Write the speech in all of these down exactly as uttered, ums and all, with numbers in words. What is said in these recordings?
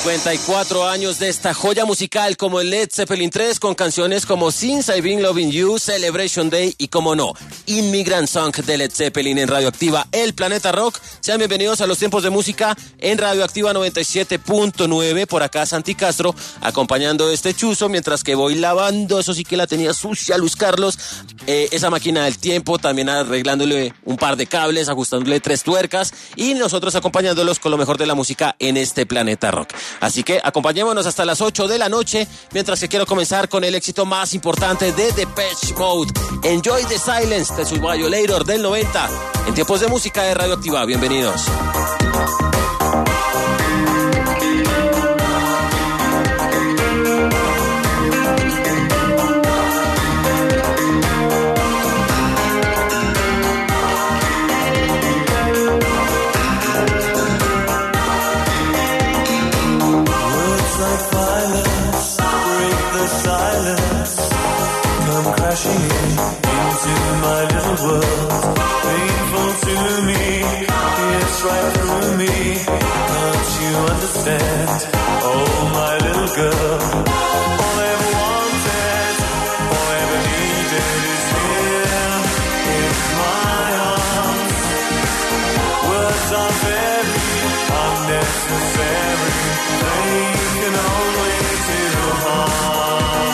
cincuenta y cuatro años de esta joya musical como el Led Zeppelin tres, con canciones como Since I've Been Loving You, Celebration Day y, como no, Immigrant Song de Led Zeppelin en Radioactiva, el Planeta Rock. Sean bienvenidos a los tiempos de música en Radioactiva noventa y siete punto nueve. Por acá Santi Castro acompañando este chuzo mientras que voy lavando, eso sí que la tenía sucia Luis Carlos, eh, esa máquina del tiempo, también arreglándole un par de cables, ajustándole tres tuercas, y nosotros acompañándolos con lo mejor de la música en este Planeta Rock. Así que acompañémonos hasta las ocho de la noche, mientras que quiero comenzar con el éxito más importante de Depeche Mode, Enjoy the Silence de su Violator del noventa, en tiempos de música de Radioactiva. Bienvenidos. Crashing into my little world, painful to me, it's right through me, can't you understand, oh my little girl, all I ever wanted, all I ever needed is here, in my arms, words are very unnecessary, they can only do harm.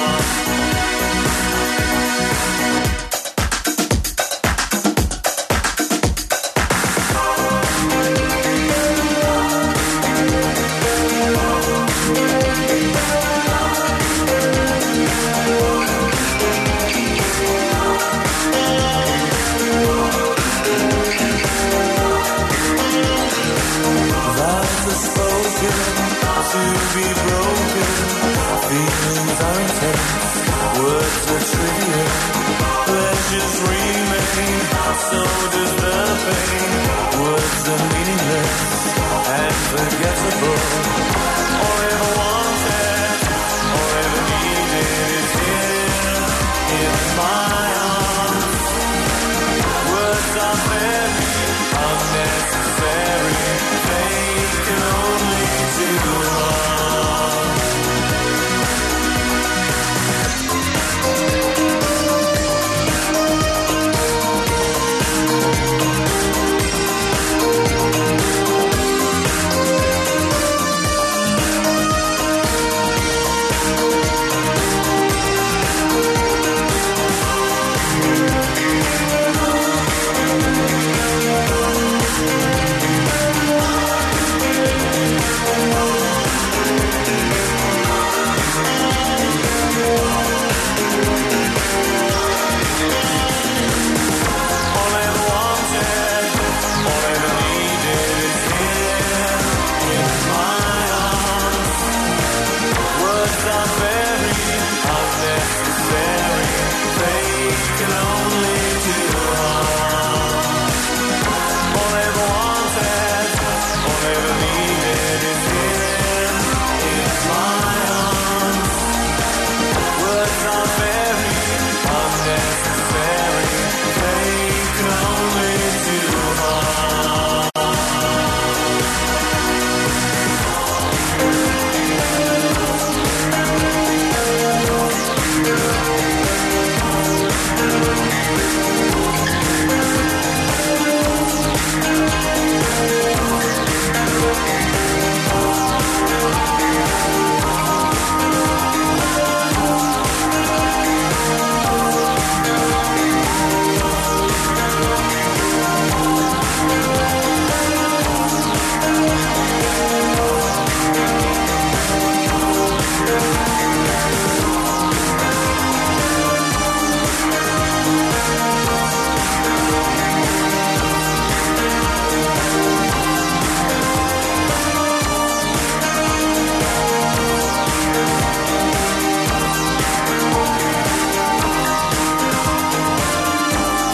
To be broken, feelings are intense, words are trivial, pleasures remain, so does the pain, words are meaningless and forgettable, all I ever wanted, all I ever needed is here, in my arms, words are very unnecessary, they can only do harm.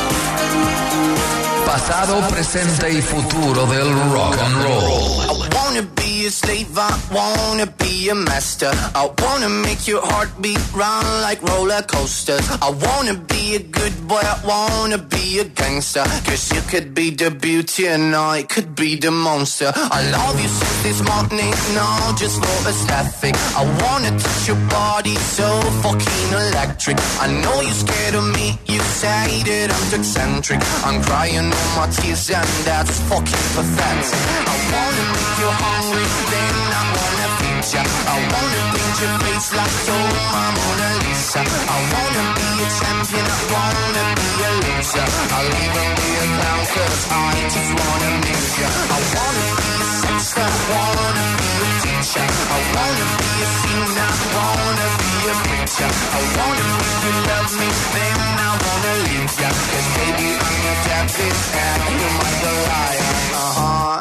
Pasado, presente y futuro del rock and roll. wanna be a slave, I wanna be a master. I wanna make your heartbeat run like roller coasters. I wanna be a good boy, I wanna be a gangster. Cause you could be the beauty and I could be the monster. I love you since this morning, no, just for aesthetic. I wanna touch your body so fucking electric. I know you're scared of me, you say that I'm too eccentric. I'm crying all my tears and that's fucking pathetic. I wanna make you hungry, then I wanna feed ya. I wanna paint your face like your Mona Lisa. I wanna be a champion, I wanna be a loser. I'll even be a clown cause I just wanna meet ya. I wanna be a sexter, I wanna be a teacher. I wanna be a singer, I wanna be a preacher. I wanna make you love me, then I wanna leave ya. Cause baby I'm your therapist and you might go liar. Uh-huh.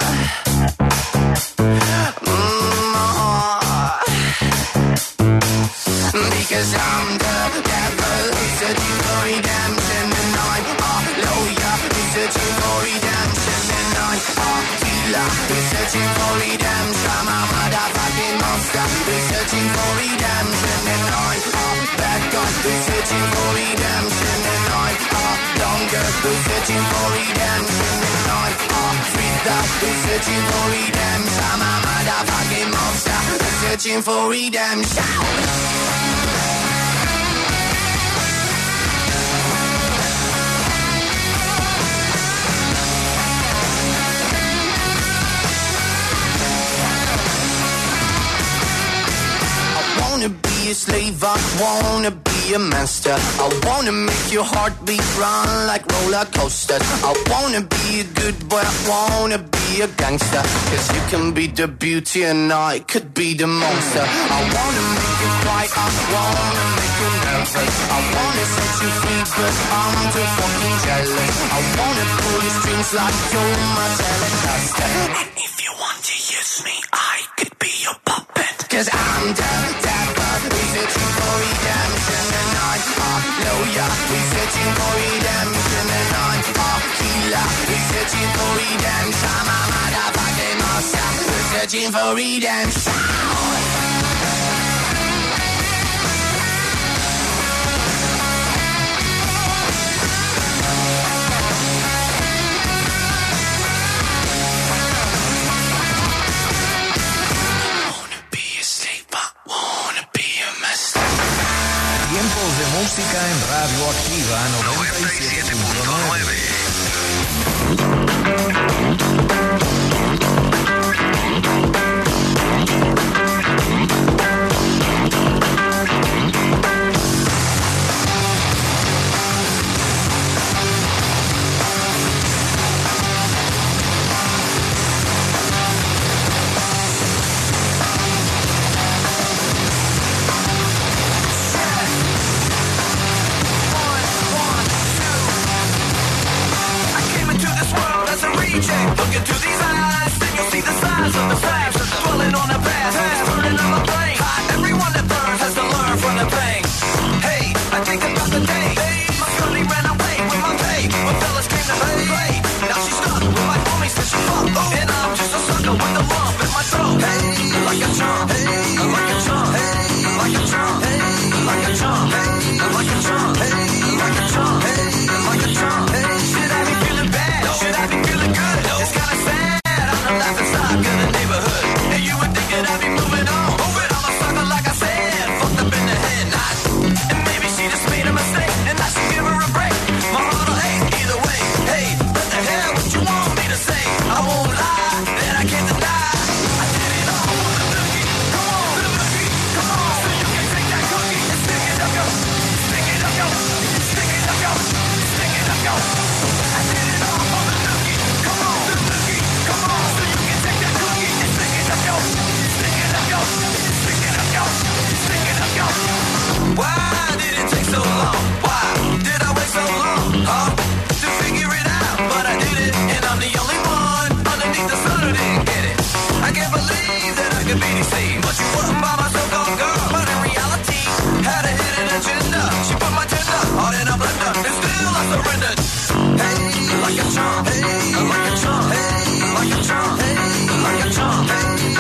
Because I'm the devil who's searching for redemption. And I'm a lawyer who's searching for redemption. And I'm a healer who's searching for redemption. I'm a motherfucking monster who's searching for redemption. And I'm a bad guy who's searching for redemption. And I'm a longer who's searching for redemption. And I'm a freak who's searching for redemption. I'm a motherfucking monster who's searching for redemption. I wanna be a slave, I wanna be a master. I wanna make your heartbeat run like roller coasters. I wanna be a good boy, I wanna be a gangster. Cause you can be the beauty and I could be the monster. I wanna make you cry, I wanna make you nervous. I wanna set you free but I'm too fucking jealous. I wanna pull your strings like you're my Telecaster. And if you want to use me, I could be your puppet. Cause I'm the devil, we're searching for redemption. And I'm a lawyer, we're searching for redemption. And I'm a healer, we're searching for redemption. I'm a motherfucking monster, we're searching for redemption. Tiempos de música en Radio Activa noventa y siete punto nueve. Look into these eyes, then you'll see the size of the flames. Dwelling on the past, burning on my brain. Everyone that burns has to learn from the pain. Hey, I think about the day my girlie ran away with my pay. When fellas came to play, now she's stuck with my homies since she fucked. And I'm just a sucker with a lump in my throat. Hey, like a chump, hey, like a chump, hey, like a chump, hey, like a chump, hey, like a chump, hey, like a chump, hey, like a chump, hey. Should I be feeling bad? Should I be feeling good? It's kinda sad, I'm the laughing stock of the neighborhood. And you would think that I'd be moving on, but I'm a sucker like I said, fucked up in the head. Not, and maybe she just made a mistake, and I should give her a break. My heart will hate either way. Hey, what the hell, what you want me to say? I won't lie, that I can't deny. I did it all for the nookie. Come on, the nookie, come on. So you can take that cookie and stick it up, yo. Stick it up, yo. Stick it up, yo. Stick it up, yo. I did it all for the nookie. Come on, the nookie, come on. So you can take that cookie and stick it up, yo. Stick it up, yo. Stick it up, yo. Stick it up, yo. Why did it take so long? Why did I wait so long? Huh? To figure it out, but I did it, and I'm the only one underneath the sun who didn't get it. I can't believe that I could be deceived, but you wasn't by my so-called girl. But in reality, had a hidden agenda. She put my tender heart in a blender, and still I surrendered. Hey, like a charm, hey, like a charm, hey, like a charm, hey, like a charm, hey,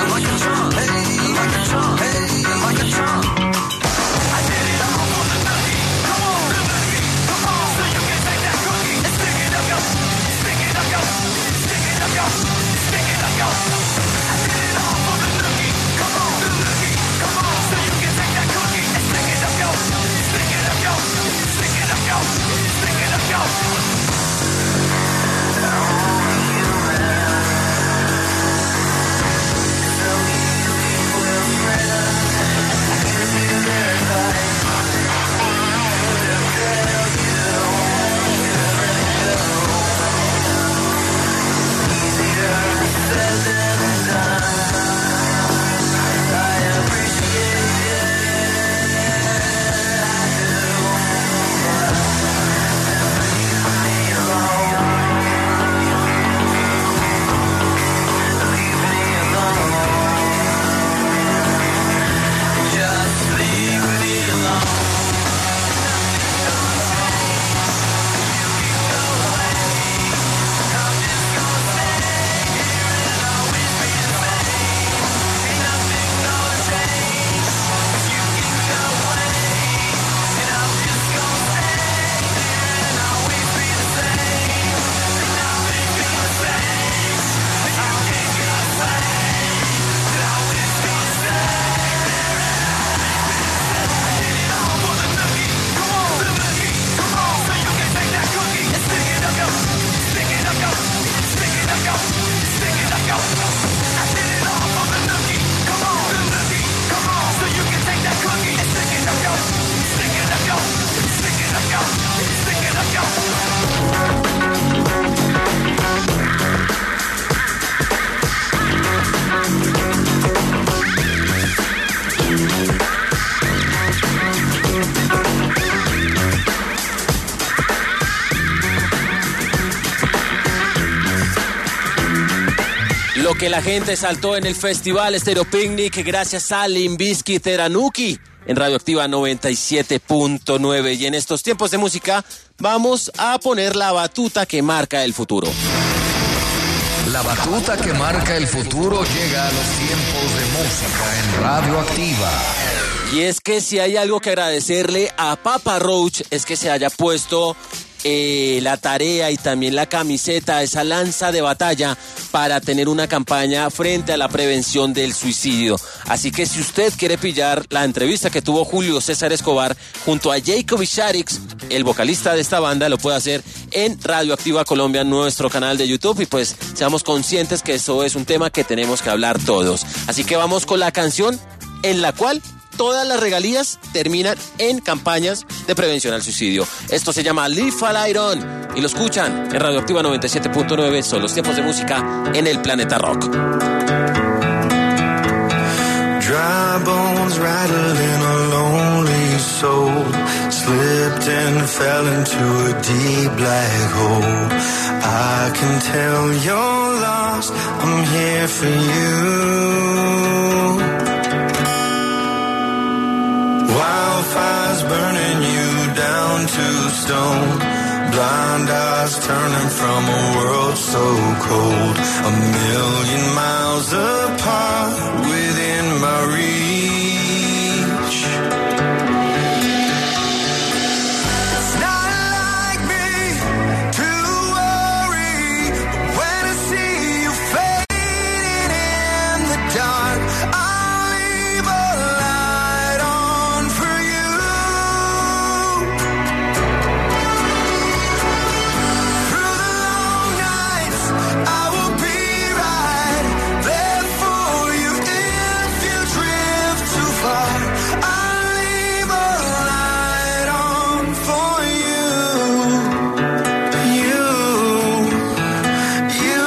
Lo que la gente saltó en el festival Stereo Picnic gracias a Limp Bizkit era Nuki en Radioactiva noventa y siete punto nueve. Y en estos tiempos de música vamos a poner la batuta que marca el futuro. La batuta que marca el futuro llega a los tiempos de música en Radioactiva. Y es que si hay algo que agradecerle a Papa Roach es que se haya puesto eh, la tarea y también la camiseta, esa lanza de batalla para tener una campaña frente a la prevención del suicidio. Así que si usted quiere pillar la entrevista que tuvo Julio César Escobar junto a Jacob Isharix, el vocalista de esta banda, lo puede hacer en Radioactiva Colombia, nuestro canal de YouTube, y pues seamos conscientes que eso es un tema que tenemos que hablar todos. Así que vamos con la canción en la cual todas las regalías terminan en campañas de prevención al suicidio. Esto se llama Live a Light On y lo escuchan en Radioactiva noventa y siete punto nueve. Son los tiempos de música en el Planeta Rock. Dry bones rattling a lonely soul, slipped and fell into a deep black hole. I can tell you're lost, I'm here for you. Wildfires burning you down to stone, blind eyes turning from a world so cold, a million miles apart within my reach. It's not like me to worry, but when I see you fading in the dark, I'll leave a light on for you. Through the long nights, I will be right there for you if you drift too far. I'll leave a light on for you. You, you.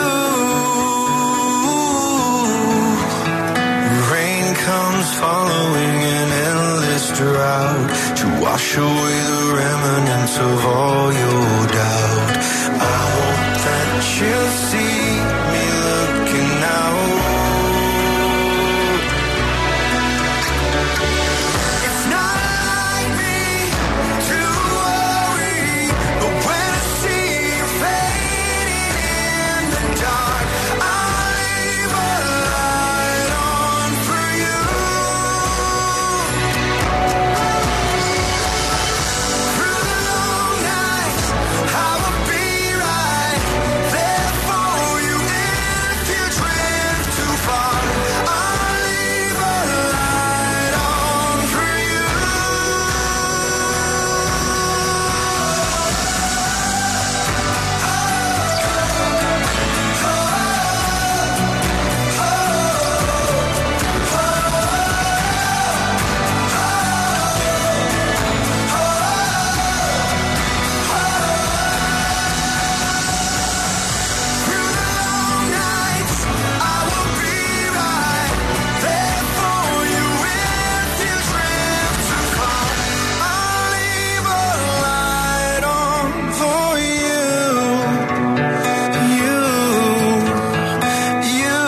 Rain comes following an endless drought to wash away the remnants of all your doubt. I hope that you'll see me looking out. It's not like me to worry, but when I see you fading in the dark, I'll leave a light on for you. Through the long nights, I will be right there for you if you drift too far. I'll leave a light on for you. Through the long nights, I will be right there for you if you drift too far. I'll leave a light on for you. You, you.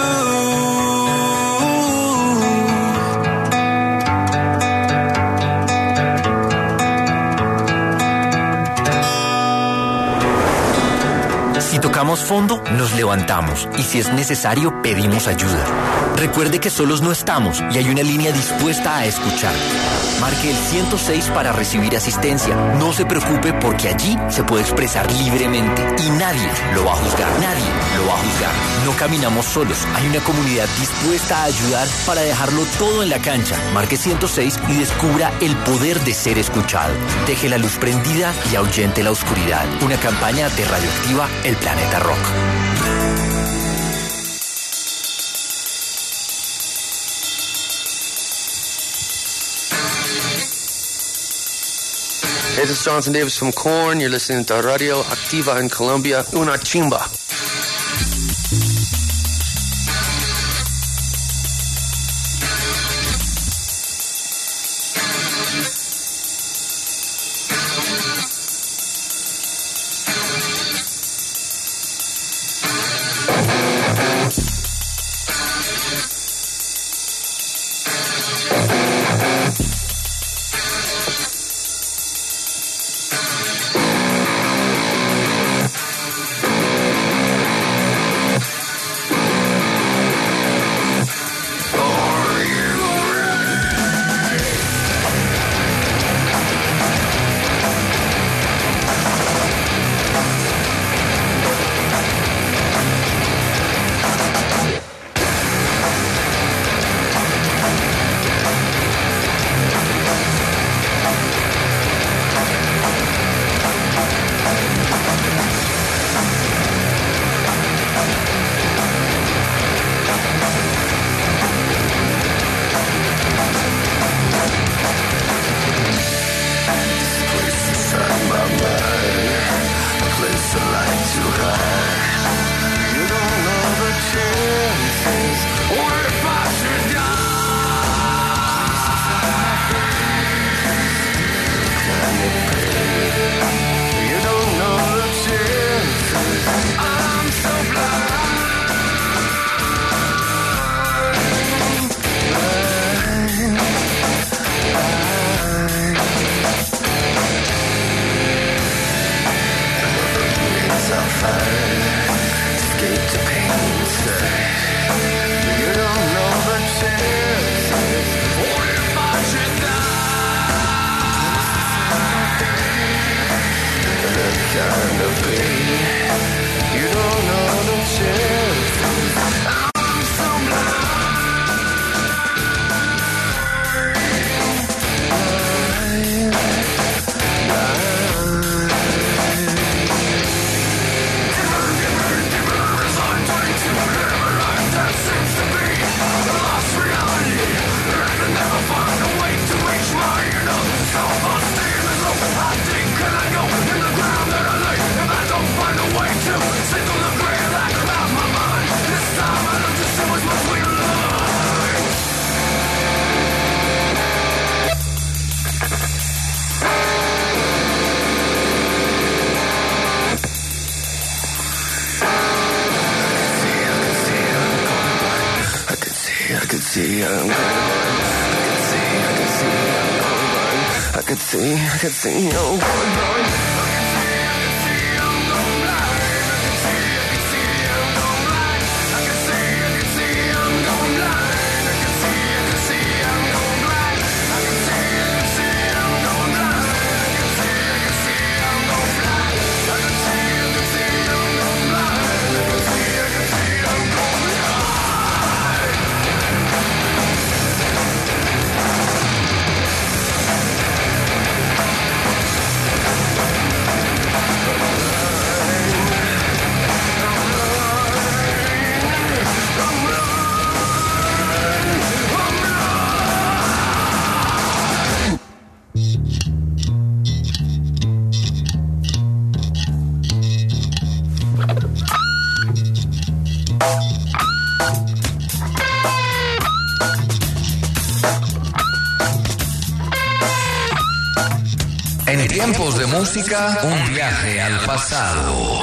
Si tocamos fondo, nos levantamos y si es necesario, pedimos ayuda. Recuerde que solos no estamos y hay una línea dispuesta a escuchar. Marque el ciento seis para recibir asistencia. No se preocupe porque allí se puede expresar libremente y nadie lo va a juzgar. Nadie lo va a juzgar. No caminamos solos. Hay una comunidad dispuesta a ayudar para dejarlo todo en la cancha. Marque ciento seis y descubra el poder de ser escuchado. Deje la luz prendida y ahuyente la oscuridad. Una campaña de Radioactiva, el Planeta Rock. Hey, this is Jonathan Davis from Korn. You're listening to Radio Activa in Colombia. Una chimba. see I'm going blind. I could see, I could see I'm going blind. En tiempos de música, un viaje al pasado.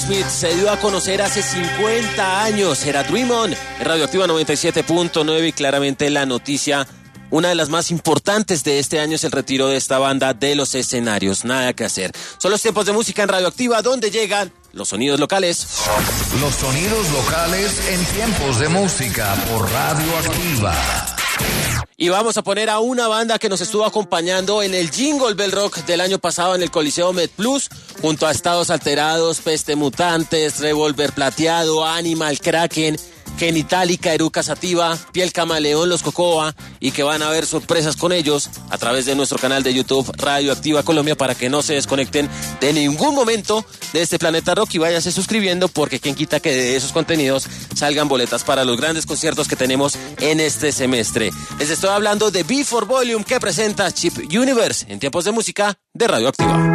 Aerosmith se dio a conocer hace cincuenta años. Era Dream On en Radioactiva noventa y siete punto nueve y claramente la noticia, una de las más importantes de este año, es el retiro de esta banda de los escenarios. Nada que hacer. Son los tiempos de música en Radioactiva, donde llegan los sonidos locales. Los sonidos locales en tiempos de música por Radioactiva. Y vamos a poner a una banda que nos estuvo acompañando en el Jingle Bell Rock del año pasado en el Coliseo MedPlus, junto a Estados Alterados, Peste Mutantes, Revolver Plateado, Animal Kraken, Genitalica, Eruca Sativa, Piel Camaleón, Los Cocoa, y que van a ver sorpresas con ellos a través de nuestro canal de YouTube Radioactiva Colombia, para que no se desconecten de ningún momento de este Planeta Rock y váyanse suscribiendo, porque quien quita que de esos contenidos salgan boletas para los grandes conciertos que tenemos en este semestre. Les estoy hablando de B cuatro Volume, que presenta Chip Universe en tiempos de música de Radioactiva.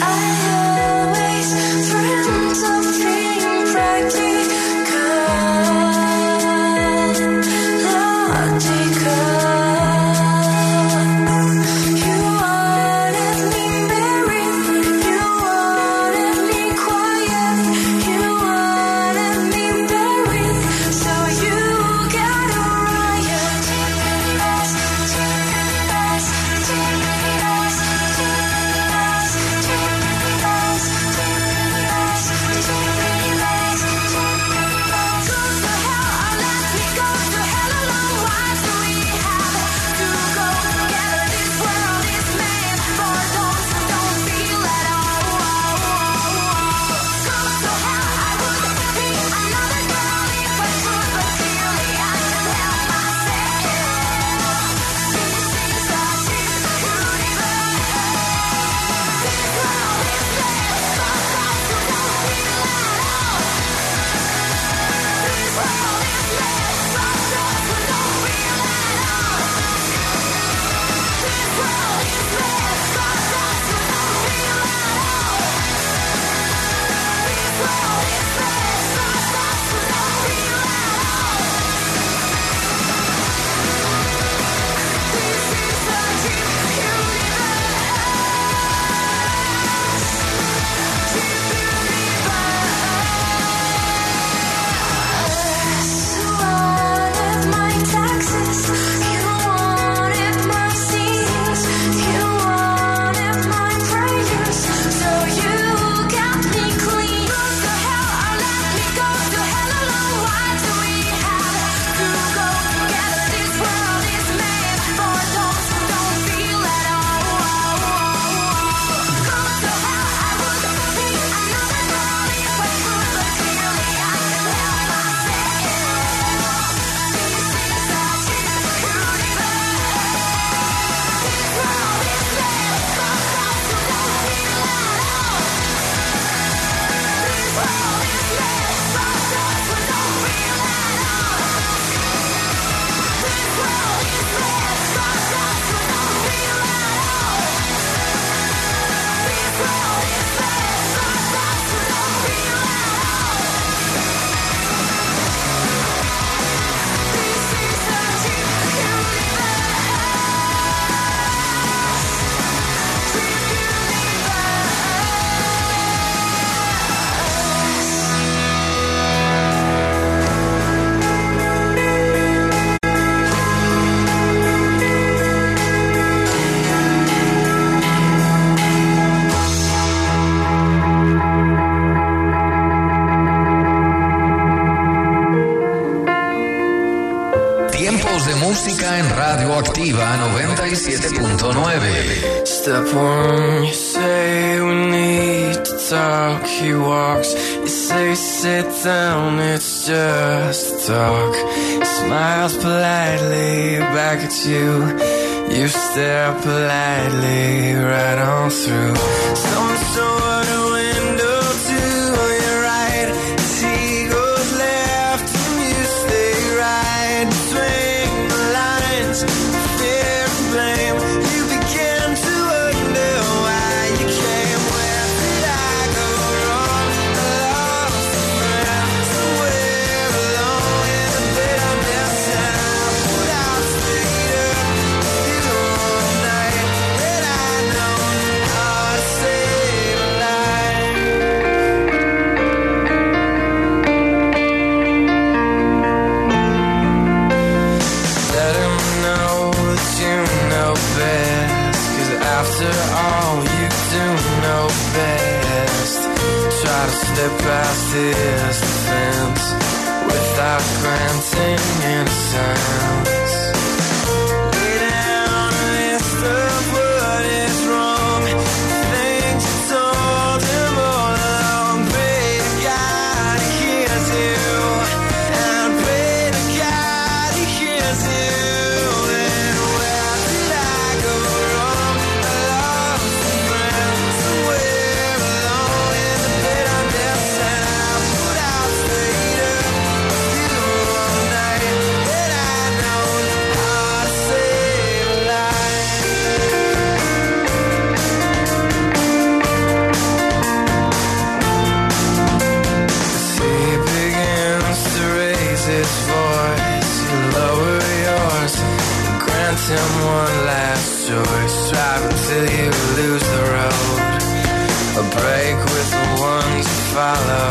Música en Radioactiva noventa y siete punto nueve. Step one, you say we need to talk. He walks, you say sit down, it's just talk. He smiles politely back at you. You stare politely right on through. Some sort of window to your right. As he goes left and you stay right. Between the lines, fear and blame. You begin to wonder why you came. Where did I go wrong? I lost a friend somewhere alone in the bitterness. And I put out straight up you all night. And I know how to save a life. after all you do know best. Try to slip past his defense without granting innocence. Lay down a list of what is wrong, things you told him all along. Pray to God he hears you, and pray to God he hears you. Then where did I go wrong? I lost a friend somewhere alone in the bitterness, and I put out straight up you all night, and I know how to save a life. As he begins to raise his voice, you lower yours, grant him one last choice. Drive until you lose the road, or break with the ones you follow.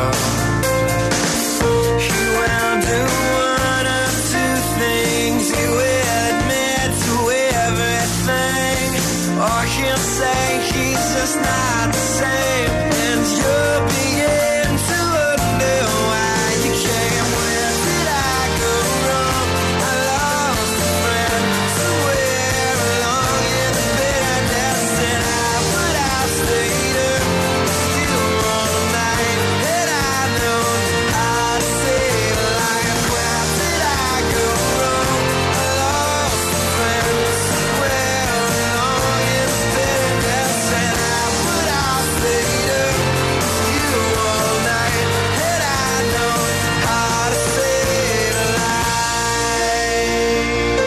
He will do one of two things. He will admit to everything, or he'll say he's just not the same, and you'll begin to wonder why you came. Where did I go wrong? I lost a friend somewhere along in the bitterness, and I put out straight up you all night, and I know how to save a life. Where did I go wrong? I lost a friend somewhere along in the bitterness, and I put out straight up you all night, and I know how to save a life.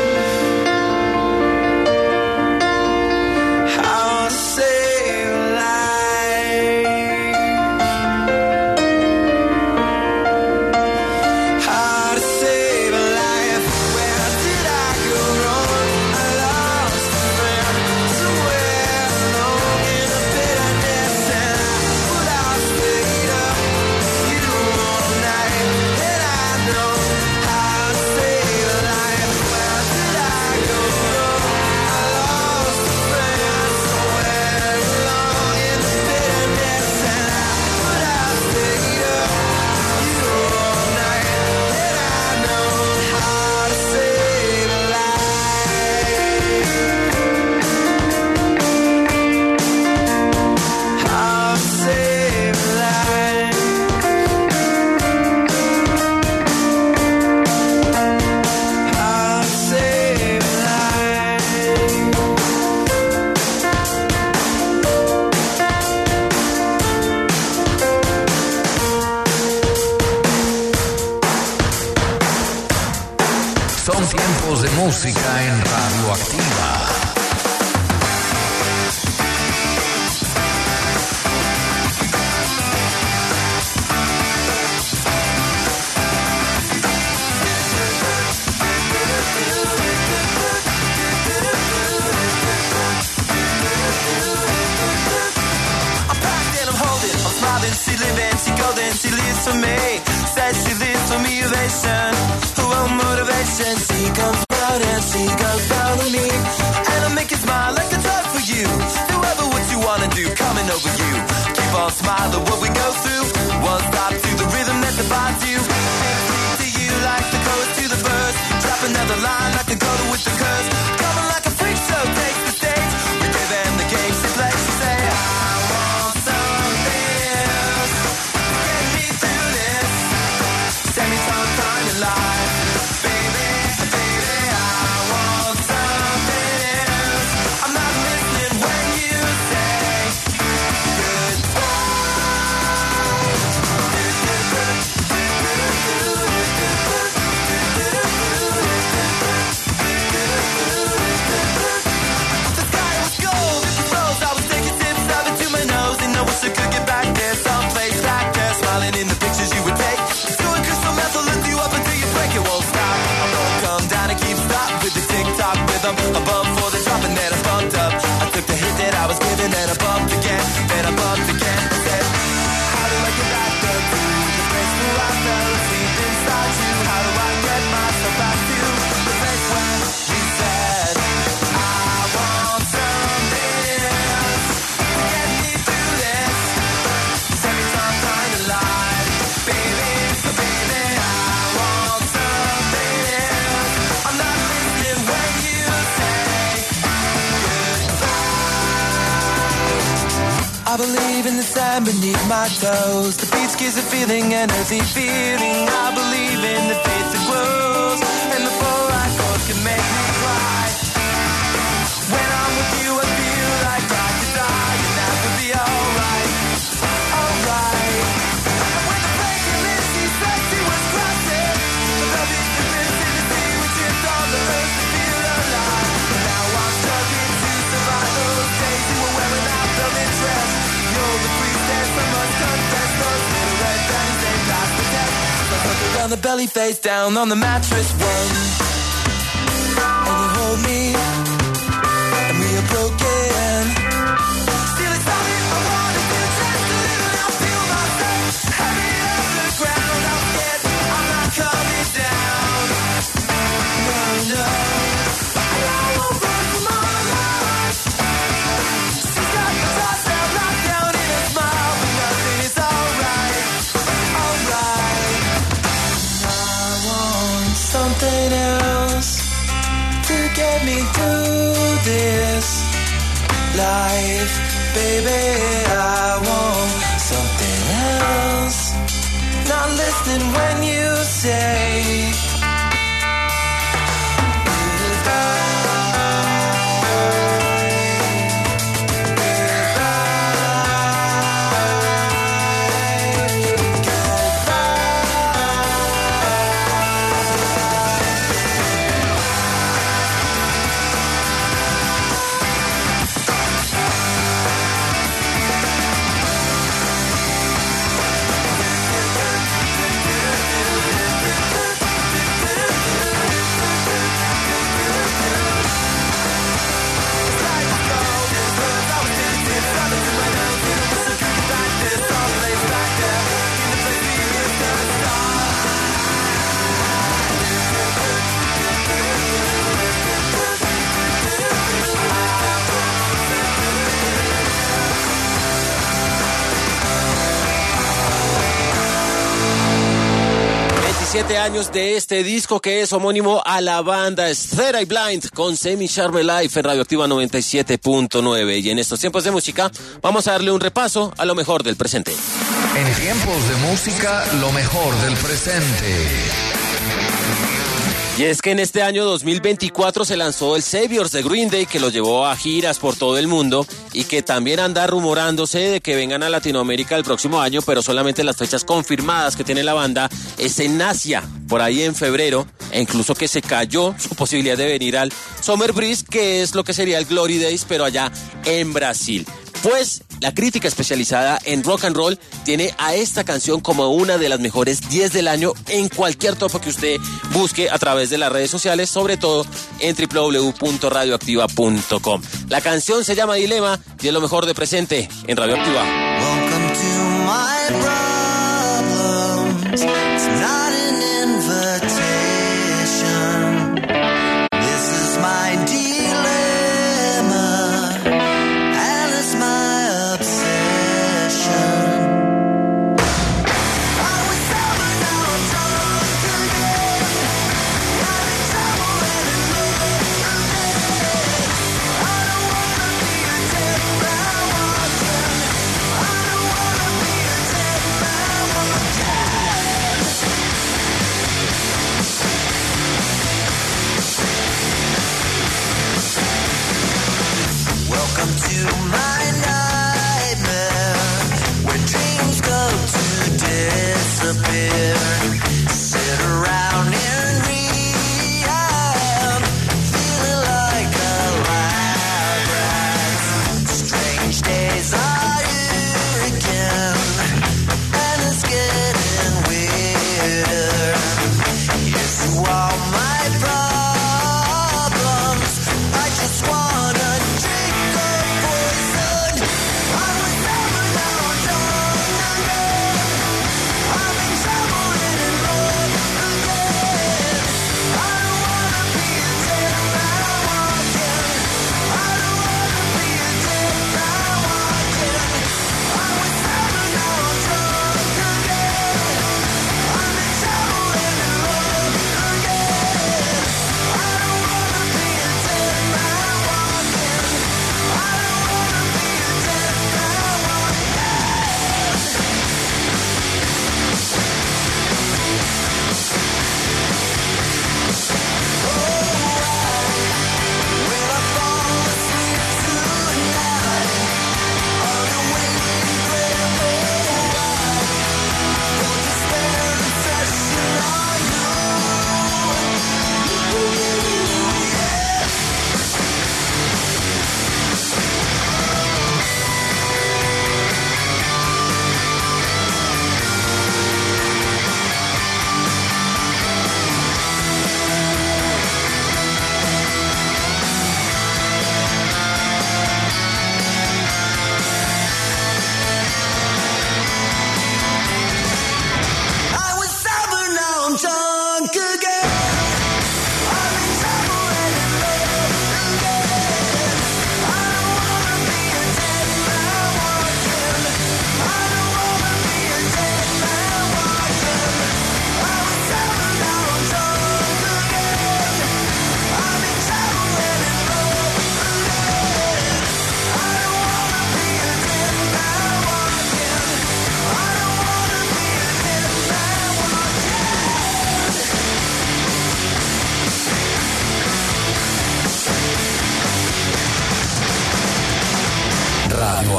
How to save a life. How to save a life. Where did I go wrong? I lost a friend somewhere along in the bitterness, and I put out straight up you all night, and I know how to save a life. Where did I go wrong? I lost a friend somewhere along in the bitterness, and I put out straight up you all night, and I know how to save a life. How to save a life. How to save a life. Son tiempos de música en Radioactiva. I'm packed and I'm holding, I'm smiling, she living, she golden, she lives for me. Says she lives for me, ovation, her own motivation. She comes out and she goes down on me, and I make you smile like a drug for you. Do ever what you wanna do, coming over you. Keep on smiling what we go through. One stop to the rhythm that divides you. And speak to you like the chorus to the verse. Drop another line like a coda with the curse. Coming like a freak show, takes the stage. We give them the game she plays. She say, I want something else. Get me through this. Send me some time in life. Baby, baby, I want something else. I'm not listening when you say goodbye. I believe in the sand beneath my toes. The beach gives a feeling, an earthy feeling. I believe in the faith that grows, and the four I chords can make me cry. When I'm with you, I feel like I could die, and that would be alright, alright. And when the breaking is, he said she was crossing. The love is the risk in the sea, which is all the earth to feel alive. But now I'm struggling to survive those days you were wearing out velvet dress. You're the priestess, I must confess. Those little red panties, they pass the test. So I put around the belly, face down on the mattress one. And you hold me, and we are broken. Still it's something I wanna do, just a little. I'll feel myself heavy off the ground. I'm scared I'm not coming down. No, no, I won't run from my life. She's got the thoughts out locked down in a smile, but nothing is alright, alright. I want something else to get me through this life, baby. I want something else. Not listening when you say veintisiete años de este disco que es homónimo a la banda Third Eye Blind con Semi Sharp Life en Radioactiva noventa y siete punto nueve. Y en estos tiempos de música vamos a darle un repaso a lo mejor del presente. En tiempos de música, lo mejor del presente. Y es que en este año dos mil veinticuatro se lanzó el Saviors de Green Day, que lo llevó a giras por todo el mundo y que también anda rumorándose de que vengan a Latinoamérica el próximo año, pero solamente las fechas confirmadas que tiene la banda es en Asia, por ahí en febrero, e incluso que se cayó su posibilidad de venir al Summer Breeze, que es lo que sería el Glory Days, pero allá en Brasil. Pues la crítica especializada en rock and roll tiene a esta canción como una de las mejores diez del año en cualquier topo que usted busque a través de las redes sociales, sobre todo en doble u doble u doble u punto radioactiva punto com. La canción se llama Dilema y es lo mejor de presente en Radioactiva. Welcome to my problems. It's not an invitation. This is my dilemma, and it's my obsession. I was sober, now I'm drunk again. I'm in trouble and in love again. I don't wanna be a dead man walking. I don't wanna be a dead man walking.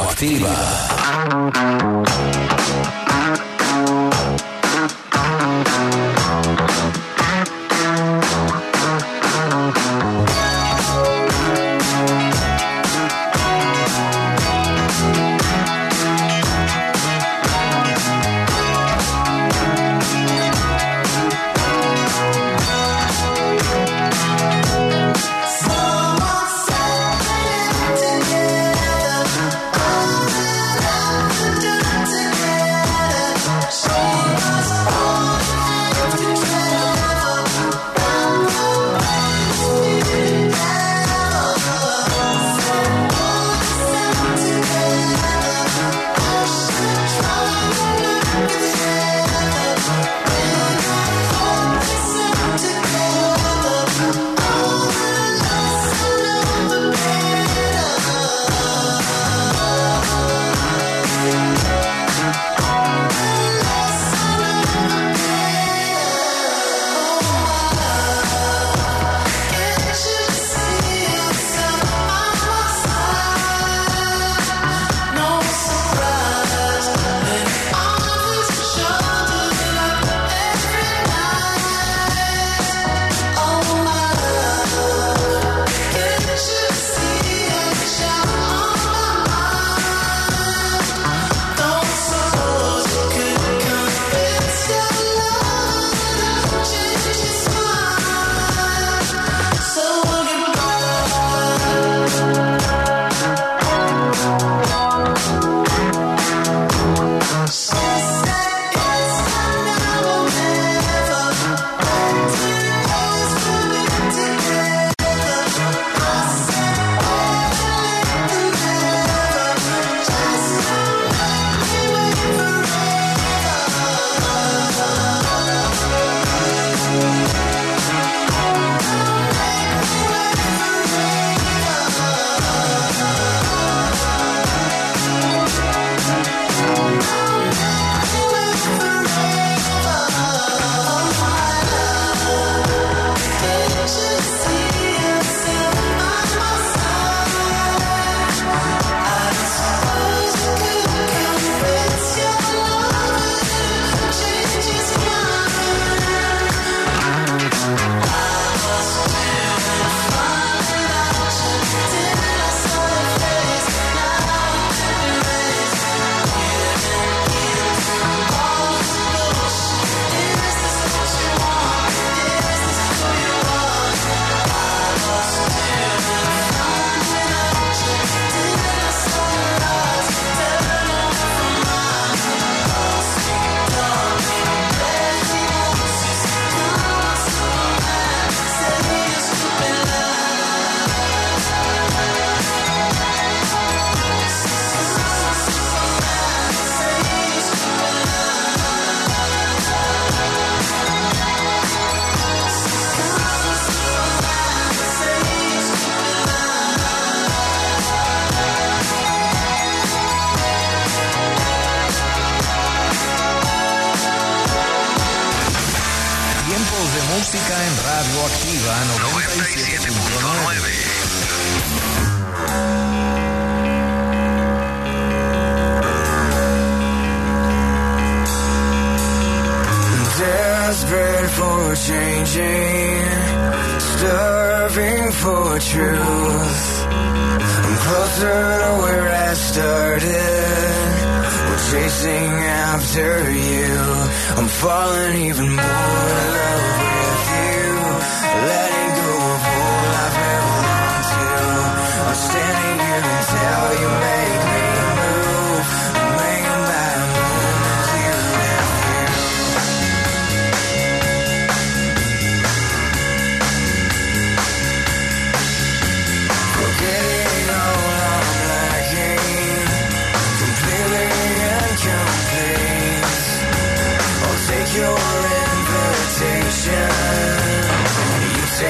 Radioactiva. Música en Radioactiva noventa y siete punto nueve. Desperate for changing, starving for truth. I'm closer to where I started. We're chasing after you. I'm falling even more in love with you. Letting go of all I've held on to. I'm standing here until you make me move. I'm hanging by a moment you left here. Forgetting all I'm lacking, completely incomplete. I'll take your invitation. You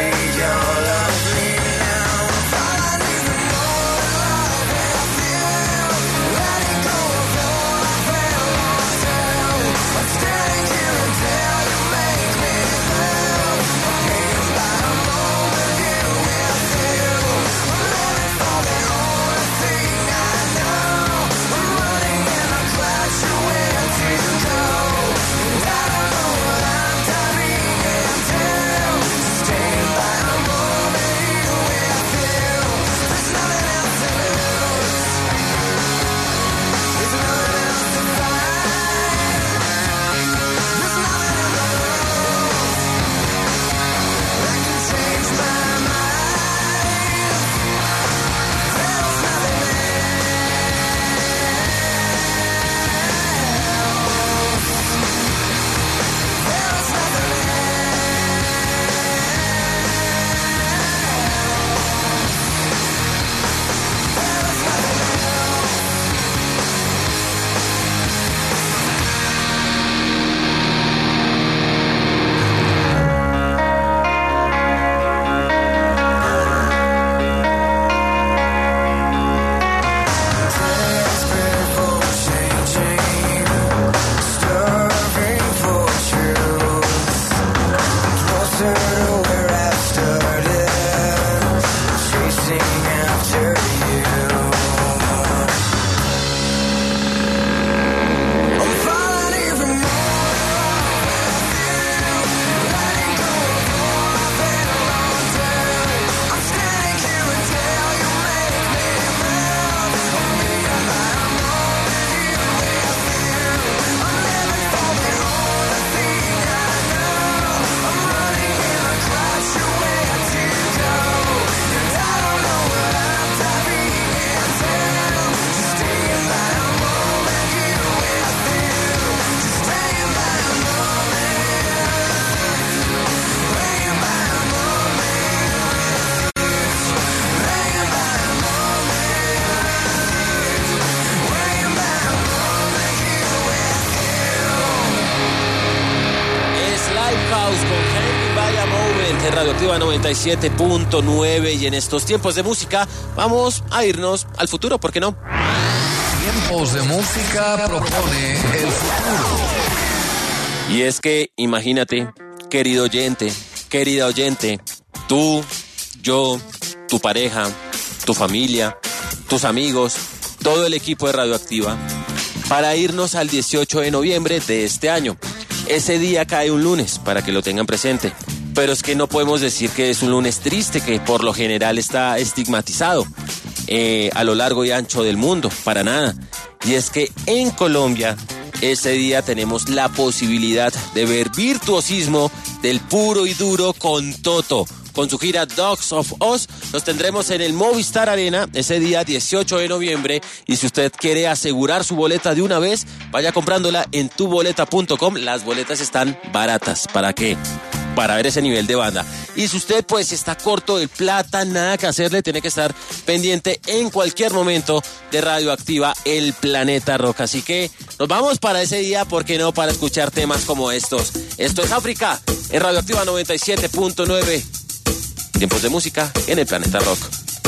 Radioactiva noventa y siete punto nueve y en estos tiempos de música vamos a irnos al futuro, ¿por qué no? Tiempos de música propone el futuro. Y es que imagínate, querido oyente, querida oyente, tú, yo, tu pareja, tu familia, tus amigos, todo el equipo de Radioactiva, para irnos al dieciocho de noviembre de este año. Ese día cae un lunes, para que lo tengan presente. Pero es que no podemos decir que es un lunes triste, que por lo general está estigmatizado eh, a lo largo y ancho del mundo, para nada. Y es que en Colombia, ese día tenemos la posibilidad de ver virtuosismo del puro y duro con Toto. Con su gira Dogs of Us, los tendremos en el Movistar Arena ese día dieciocho de noviembre. Y si usted quiere asegurar su boleta de una vez, vaya comprándola en tu boleta punto com. Las boletas están baratas. ¿Para qué? Para ver ese nivel de banda. Y si usted pues está corto de plata, nada que hacerle, tiene que estar pendiente en cualquier momento de Radioactiva, el Planeta Rock. Así que nos vamos para ese día, ¿por qué no? Para escuchar temas como estos. Esto es África en Radioactiva noventa y siete punto nueve. Tiempos de música en el Planeta Rock.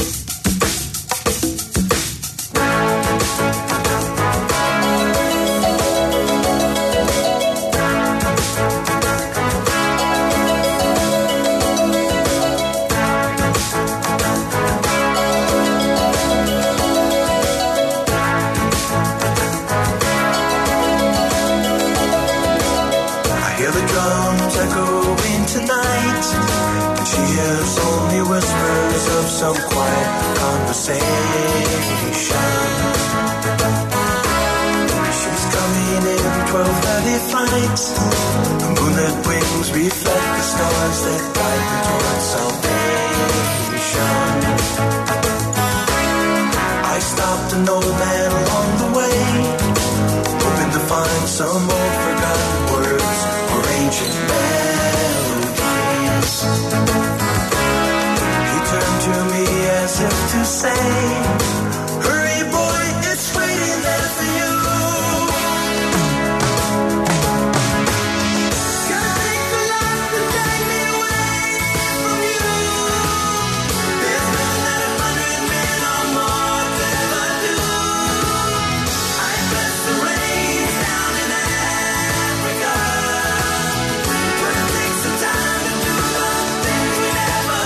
I hear the drums echoing tonight, and she hears only whispers of some quiet conversation. She's coming in twelve thirty flight. Moonlit wings reflect the stars that guide me towards salvation. I stopped an old man along the way, hoping to find some old forgotten words or ancient melodies. He turned to me as if to say, hurry boy, it's waiting there for you. Gotta take a lot to take me away from you. There's nothing that a hundred men or more could ever do. I bless the rains down in Africa. Gonna take some time to do the things we never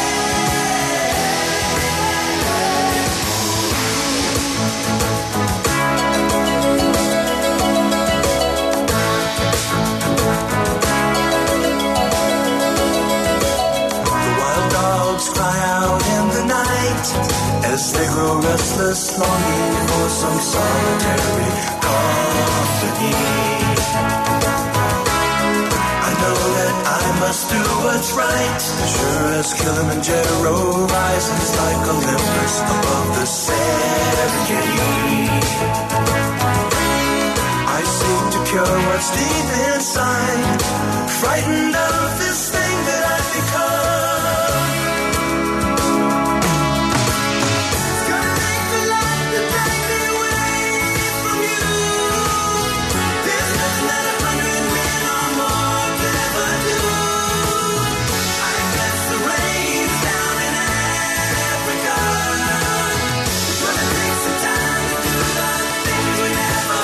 The wild dogs cry out in the night as they grow restless, longing for some solitary company. I know that I must do what's right, sure as Kilimanjaro rises like Olympus above the Serengeti. I seek to cure what's deep inside, frightened of this thing that I've become. It's gonna take a lot to take me away from you. There's nothing that a hundred men or more could ever do. I bless the rains down in Africa. It's gonna take some time to do the things we never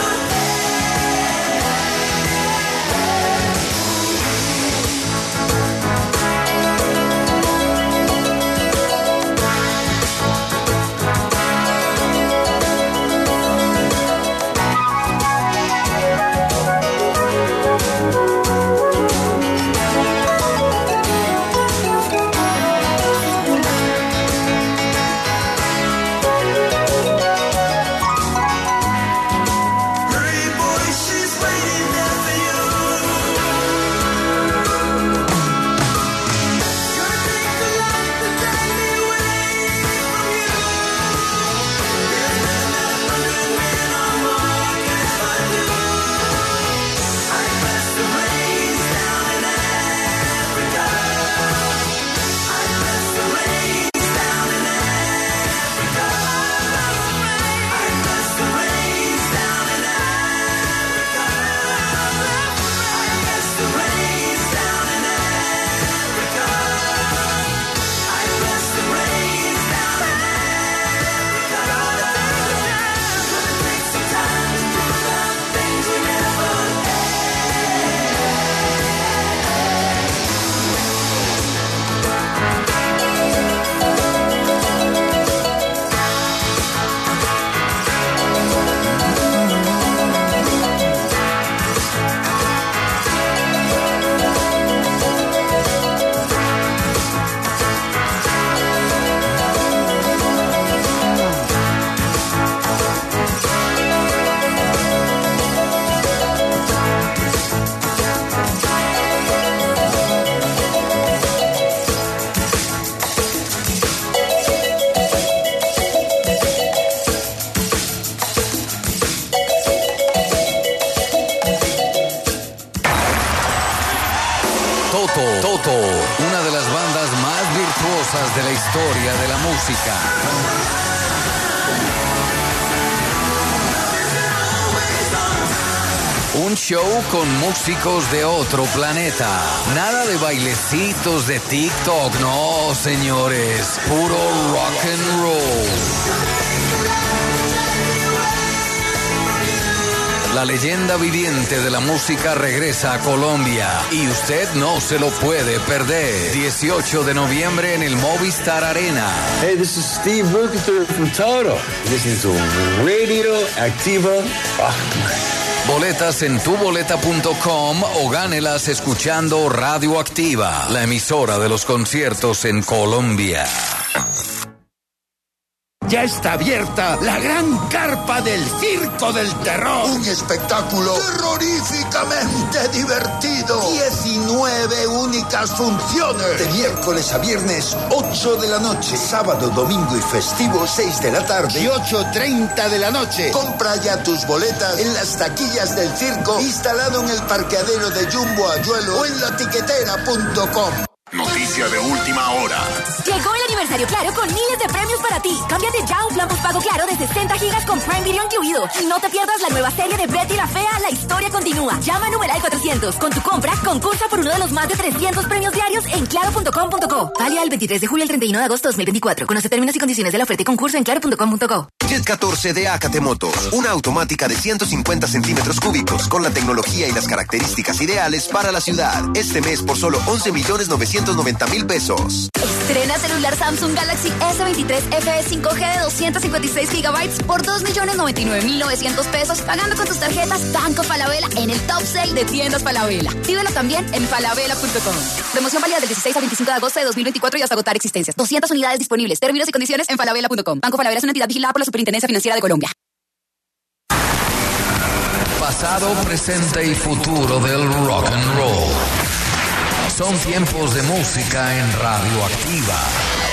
had. gloriosas de la historia de la música. Un show con músicos de otro planeta. Nada de bailecitos de TikTok, no, señores. Puro rock and roll. La leyenda viviente de la música regresa a Colombia y usted no se lo puede perder. dieciocho de noviembre en el Movistar Arena. Hey, this is Steve Lukather from Toto. Listening to Radio Activa. Oh, Boletas en tu boleta punto com o gánelas escuchando Radio Activa, la emisora de los conciertos en Colombia. Ya está abierta la gran carpa del Circo del Terror. Un espectáculo terroríficamente divertido. diecinueve únicas funciones. De miércoles a viernes, ocho de la noche. Sábado, domingo y festivo, seis de la tarde. Y ocho treinta de la noche. Compra ya tus boletas en las taquillas del circo, instalado en el parqueadero de Jumbo Ayuelo o en la tiquetera punto com. Noticia de última hora. Llegó el aniversario Claro con miles de premios para ti. Cámbiate ya a un plan postpago Claro de sesenta gigas con Prime Video incluido. Y no te pierdas la nueva serie de Betty la Fea, La Historia Continúa. Llama a numeral cuatrocientos. Con tu compra, concursa por uno de los más de trescientos premios diarios en claro punto com punto co. Válida del veintitrés de julio al treinta y uno de agosto de dos mil veinticuatro. Conoce términos y condiciones de la oferta y concurso en claro punto com punto co. Jet catorce de Acate Motos. Una automática de ciento cincuenta centímetros cúbicos con la tecnología y las características ideales para la ciudad. Este mes por solo once millones novecientos noventa mil pesos. Estrena celular Samsung Galaxy S veintitrés F E cinco G de doscientos cincuenta y seis gigabytes por dos millones noventa y nueve mil novecientos pesos pagando con tus tarjetas Banco Falabella en el top sale de tiendas Falabella. Vívelo también en falabella punto com. Promoción válida del dieciséis al veinticinco de agosto de dos mil veinticuatro y hasta agotar existencias. doscientas unidades disponibles. Términos y condiciones en falabella punto com. Banco Falabella es una entidad vigilada por la Superintendencia Financiera de Colombia. Pasado, presente y futuro del rock and roll. Son tiempos de música en Radio Activa.